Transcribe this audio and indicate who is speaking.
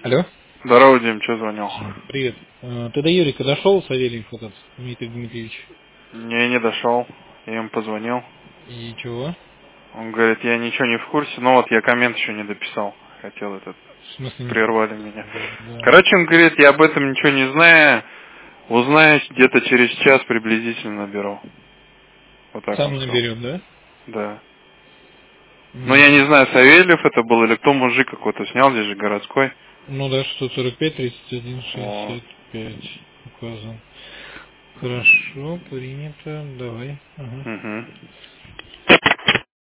Speaker 1: Алло.
Speaker 2: Здорово, Дим, что звонил?
Speaker 1: Привет. Ты до Юрика дошел, Савельев этот, Дмитрий Дмитриевич?
Speaker 2: Не дошел. Я ему позвонил.
Speaker 1: И чего?
Speaker 2: Он говорит, я ничего не в курсе, но вот я коммент еще не дописал. Хотел этот.
Speaker 1: В смысле не в
Speaker 2: Прервали
Speaker 1: курсе?
Speaker 2: меня.
Speaker 1: Да.
Speaker 2: Короче, он говорит, я об этом ничего не знаю. Узнаю где-то через час приблизительно наберу. Вот так он
Speaker 1: Сам
Speaker 2: сказал.
Speaker 1: наберет, да?
Speaker 2: Да. Но я не знаю, Савельев это был или кто мужик какой-то снял, здесь же городской.
Speaker 1: Ну да, 145, 31,
Speaker 2: О.
Speaker 1: 65 указан. Хорошо, принято. Давай. Ага.
Speaker 2: Угу.